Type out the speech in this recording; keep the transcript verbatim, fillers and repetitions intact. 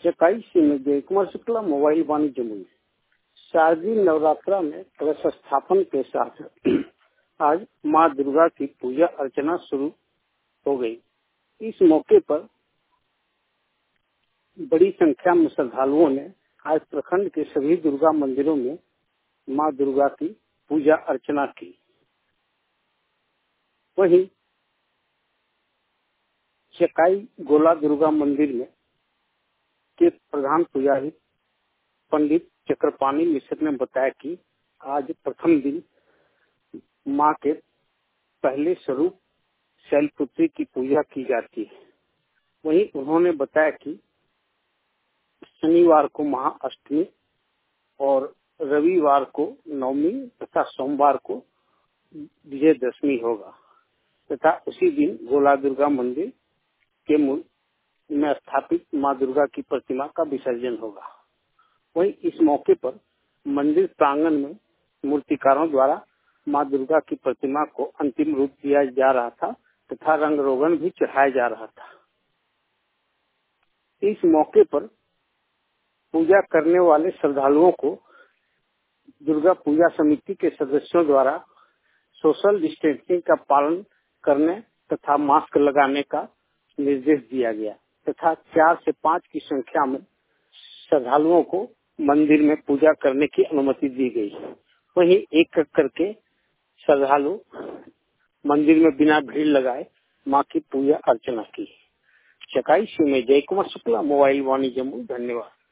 चकाई से में जय कुमार शुक्ला मोबाइल वाणिज्य मूल्य शारदीय नवरात्रा में कलश स्थापन के साथ आज माँ दुर्गा की पूजा अर्चना शुरू हो गई। इस मौके पर बड़ी संख्या में श्रद्धालुओं ने आज प्रखंड के सभी दुर्गा मंदिरों में माँ दुर्गा की पूजा अर्चना की। वहीं चकाई गोला दुर्गा मंदिर में के प्रधान पुजारी पंडित चक्रपाणी मिश्र ने बताया कि आज प्रथम दिन माँ के पहले स्वरूप शैलपुत्री की पूजा की जाती है। वहीं उन्होंने बताया कि शनिवार को महाअष्टमी और रविवार को नवमी तथा सोमवार को विजयदशमी होगा तथा उसी दिन गोला दुर्गा मंदिर के मूल में स्थापित माँ दुर्गा की प्रतिमा का विसर्जन होगा। वहीं इस मौके पर मंदिर प्रांगण में मूर्तिकारों द्वारा माँ दुर्गा की प्रतिमा को अंतिम रूप दिया जा रहा था तथा रंग रोगन भी चढ़ाया जा रहा था। इस मौके पर पूजा करने वाले श्रद्धालुओं को दुर्गा पूजा समिति के सदस्यों द्वारा सोशल डिस्टेंसिंग का पालन करने तथा मास्क लगाने का निर्देश दिया गया तथा चार से पाँच की संख्या में श्रद्धालुओं को मंदिर में पूजा करने की अनुमति दी गई। वहीं एक एक करके श्रद्धालु मंदिर में बिना भीड़ लगाए मां की पूजा अर्चना की। चकाई से में जय कुमार शुक्ला मोबाइल वाणिज्य मूल्य। धन्यवाद।